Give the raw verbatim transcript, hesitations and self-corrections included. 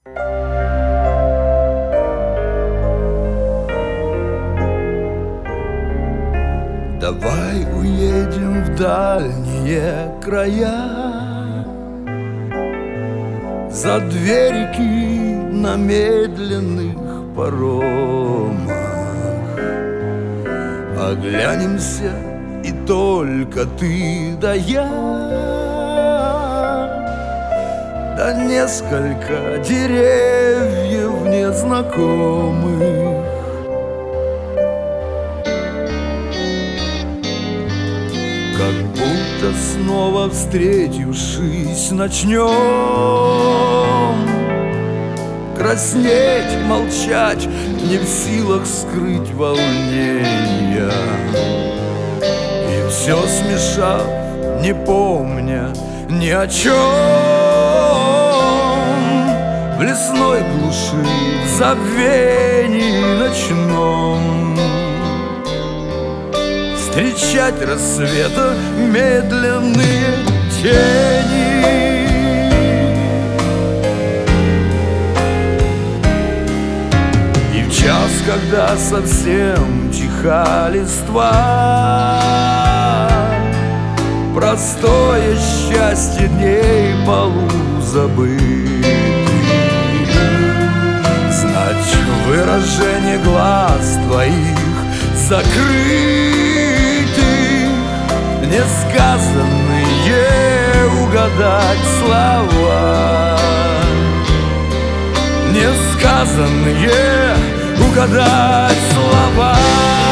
Давай уедем в дальние края, за две реки на медленных паромах. Оглянемся, и только ты да я, да несколько деревьев незнакомых. Как будто снова встретившись начнем краснеть, молчать, не в силах скрыть волнения. И все смешав, не помня ни о чем, в лесной глуши, в забвении ночном встречать рассвета медленные тени. И в час, когда совсем тиха листва, простое счастье дней полузабытых, знать выражение глаз твоих закрытых, несказанные угадать слова, несказанные угадать слова.